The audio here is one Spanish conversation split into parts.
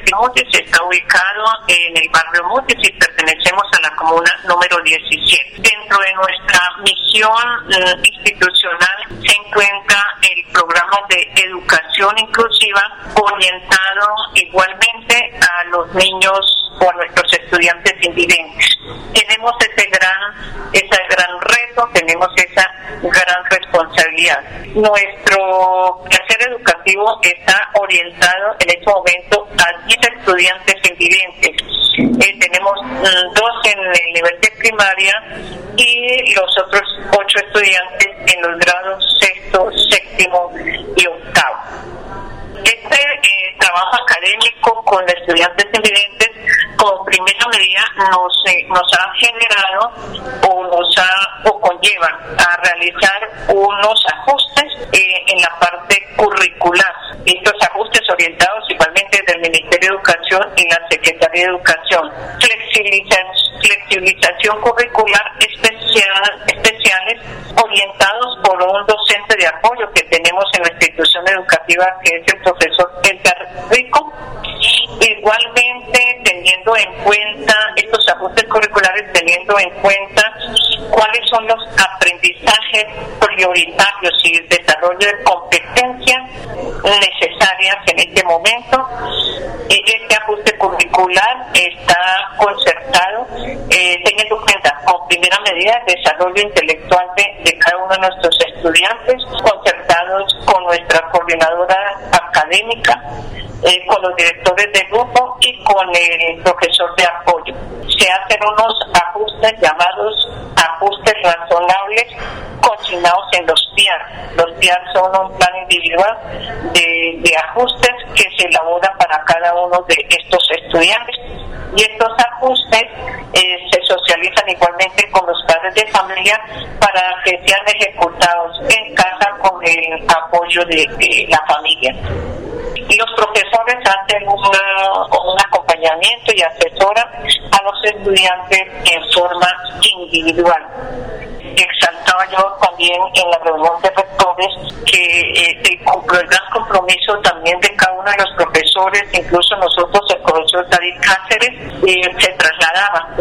Mutis está ubicado en el barrio Mutis y pertenecemos a la comuna número 17. Dentro de nuestra misión institucional se encuentra el programa de educación inclusiva orientado igualmente a los niños o a nuestros estudiantes invidentes. Tenemos ese gran reto, tenemos esa gran responsabilidad. Nuestro quehacer educativo está orientado en este momento a 10 estudiantes invidentes. Tenemos 2 en el nivel de primaria y los otros 8 estudiantes en los grados sexto, séptimo y octavo. Este trabajo académico con estudiantes invidentes, como primera medida, nos ha generado o conlleva a realizar unos ajustes en la parte curricular. Estos ajustes orientados igualmente del Ministerio de Educación y la Secretaría de Educación. Flexibilización curricular especiales orientados por un docente de apoyo que tenemos en la institución educativa, que es el profesor Edgar Rico. Igualmente, teniendo en cuenta estos ajustes curriculares, teniendo en cuenta cuáles son los aprendizajes prioritarios y el desarrollo de competencias necesarias en este momento. Este ajuste curricular está concertado, teniendo en cuenta como primera medida el desarrollo intelectual de cada uno de nuestros estudiantes, concertados con nuestra coordinadora académica, con los directores de grupo y con el profesor de apoyo. Se hacen unos ajustes llamados ajustes razonables consignados en los PIAR. Los PIAR son un plan individual de ajustes que se elabora para cada uno de estos estudiantes. Y estos ajustes se socializan igualmente con los padres de familia para que sean ejecutados en casa con el apoyo de la familia. Y los profesores hacen un acompañamiento y asesoran a los estudiantes en forma individual. Exaltaba yo también en la reunión de rectores que el gran compromiso también de cada uno de los profesores, incluso nosotros, el profesor David Cáceres, se trasladaba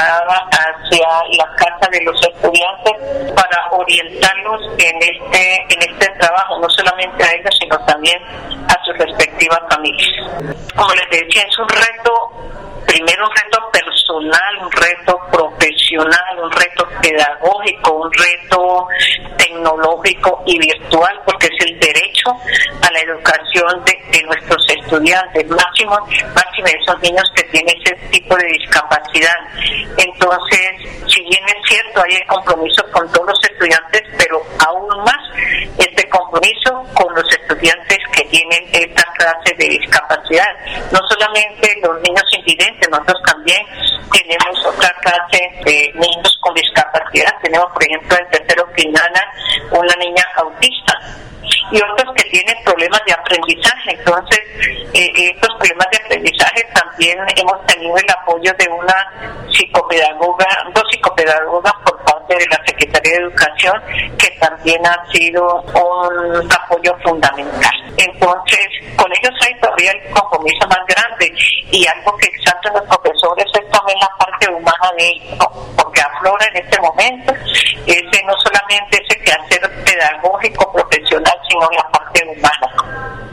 hacia la casa de los estudiantes para orientarlos en este trabajo, no solamente a ellos, sino también a sus respectivas familias. Como les decía, es un reto, primero un reto personal, un reto profesional, un reto pedagógico, un reto tecnológico y virtual, porque es el derecho a la educación de nuestros estudiantes, máximo de esos niños que tienen ese tipo de discapacidad. Entonces, si bien es cierto, hay el compromiso con todos los estudiantes, pero aún más este compromiso con los estudiantes que tienen esta clase de discapacidad. No solamente los niños invidentes, nosotros también tenemos otra clase de niños con discapacidad. Tenemos, por ejemplo, en tercero primaria una niña autista y otros que tienen problemas de aprendizaje. Entonces, estos problemas de aprendizaje también hemos tenido el apoyo de dos psicopedagogas por parte de la Secretaría de Educación, que también ha sido un apoyo fundamental. Entonces, con ellos hay todavía el compromiso más grande, y algo que exaltan los profesores es también la parte humana de ellos, ¿no? Porque aflora en este momento no solamente ese quehacer pedagógico, profesional, sino la parte humana.